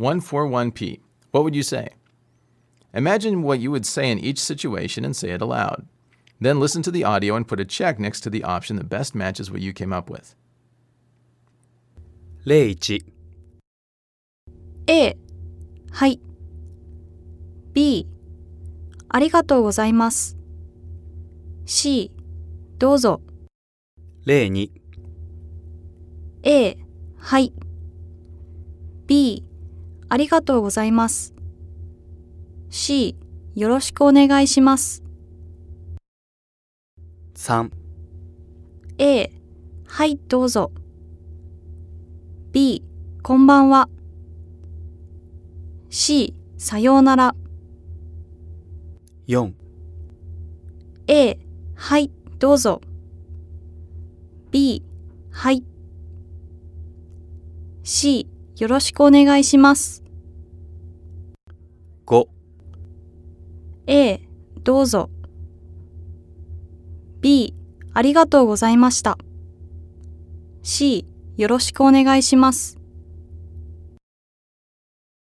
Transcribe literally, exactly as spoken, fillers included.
one forty-one p. What would you say? Imagine what you would say in each situation and say it aloud. Then listen to the audio and put a check next to the option that best matches what you came up with. 例いち A、はい。B、ありがとうございます。C、どうぞ。 例に A、はい。B、ありがとうございます。C、よろしくお願いします。 さん A、はい、どうぞ。B、こんばんは。C、さようなら。 よん A、はい、どうぞ。B、はい。C、よろしくお願いします。 ご A、どうぞ。B、ありがとうございました。C、よろしくお願いします。